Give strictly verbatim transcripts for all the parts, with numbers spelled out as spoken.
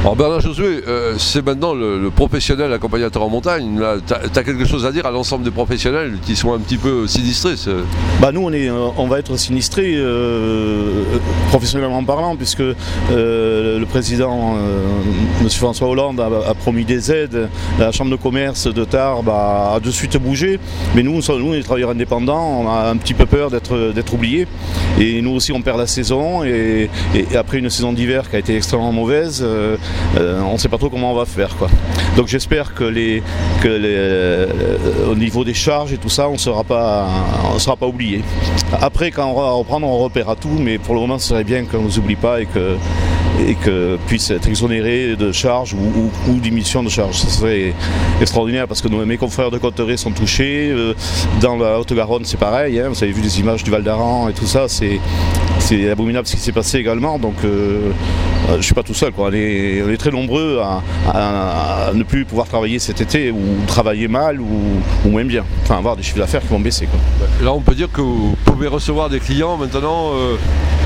Alors Bernard Josué, euh, c'est maintenant le, le professionnel accompagnateur en montagne. Tu as quelque chose à dire à l'ensemble des professionnels qui sont un petit peu sinistrés? Bah nous on, est, on va être sinistrés euh, professionnellement parlant, puisque euh, le président euh, M. François Hollande a, a promis des aides. La chambre de commerce de Tarbes a, a de suite bougé, mais nous, nous les travailleurs indépendants, on a un petit peu peur d'être, d'être oubliés, et nous aussi on perd la saison, et, et après une saison d'hiver qui a été extrêmement mauvaise, euh, euh, on ne sait pas trop comment on va faire, quoi. Donc j'espère que, les, que les, euh, au niveau des charges et tout ça, on ne sera pas, on sera pas oublié. Après, quand on va reprendre, on repérera tout, mais pour le moment, ce serait bien qu'on ne nous oublie pas et que et que puisse être exonéré de charges ou, ou, ou d'émission de charges. Ce serait extraordinaire, parce que nos, mes confrères de Cotteret sont touchés. Dans la Haute-Garonne, c'est pareil, hein. Vous avez vu les images du Val d'Aran et tout ça, c'est, c'est abominable ce qui s'est passé également. Donc euh, je ne suis pas tout seul, quoi. On, est, on est très nombreux à, à, à ne plus pouvoir travailler cet été, ou travailler mal, ou, ou même bien. Enfin, avoir des chiffres d'affaires qui vont baisser, quoi. Là, on peut dire que vous pouvez recevoir des clients maintenant euh...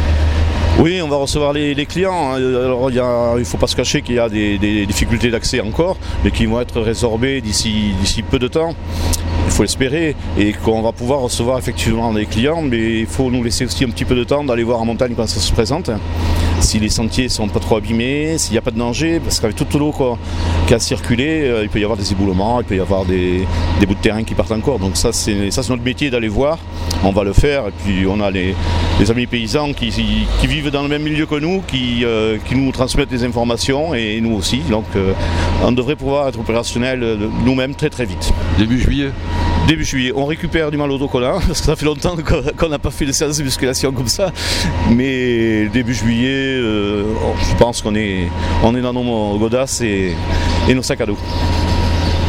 Oui, on va recevoir les, les clients. Alors, il ne faut pas se cacher qu'il y a des, des difficultés d'accès encore, mais qui vont être résorbées d'ici, d'ici peu de temps. Il faut l'espérer, et qu'on va pouvoir recevoir effectivement des clients, mais il faut nous laisser aussi un petit peu de temps d'aller voir en montagne quand ça se présente. Si les sentiers ne sont pas trop abîmés, s'il n'y a pas de danger, parce qu'avec toute l'eau quoi, qui a circulé, euh, il peut y avoir des éboulements, il peut y avoir des, des bouts de terrain qui partent encore. Donc ça c'est, ça c'est notre métier d'aller voir, on va le faire. Et puis on a les, les amis paysans qui, qui vivent dans le même milieu que nous, qui, euh, qui nous transmettent des informations, et nous aussi. Donc euh, on devrait pouvoir être opérationnel nous-mêmes très très vite. Début juillet Début juillet, on récupère du mal au dos qu'on a, parce que ça fait longtemps qu'on n'a pas fait de séance de musculation comme ça. Mais début juillet, euh, je pense qu'on est, on est dans nos godasses et, et nos sacs à dos.